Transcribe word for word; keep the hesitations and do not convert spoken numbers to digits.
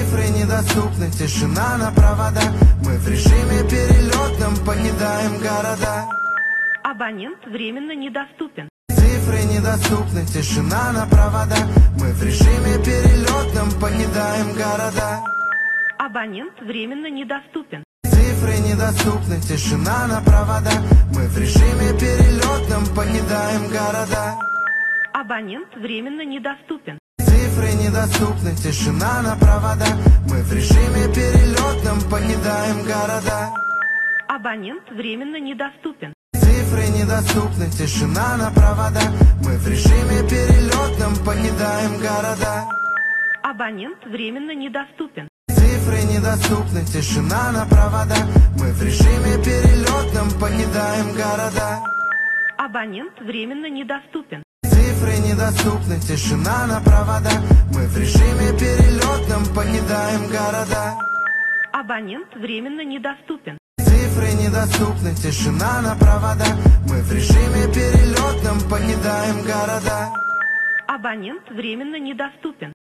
Цифры недоступны, тишина на провода. Мы в режиме перелетном покидаем города. Абонент временно недоступен. Цифры недоступны, тишина на провода. Мы в режиме перелетном покидаем города. Абонент временно недоступен. Цифры недоступны, тишина на провода. Мы в режиме перелетном покидаем города. Абонент временно недоступен. Цифры недоступны, тишина на провода. Мы в режиме перелетном покидаем города. Абонент временно недоступен. Цифры недоступны, тишина на провода. Мы в режиме перелетном покидаем города. Абонент временно недоступен. Цифры недоступны, тишина на провода. Мы в режиме перелетном покидаем города. Абонент временно недоступен. Цифры недоступны, тишина на провода. Мы в режиме перелетном покидаем города. Абонент временно недоступен. Цифры недоступны, тишина на провода. Мы в режиме перелетном покидаем города. Абонент временно недоступен.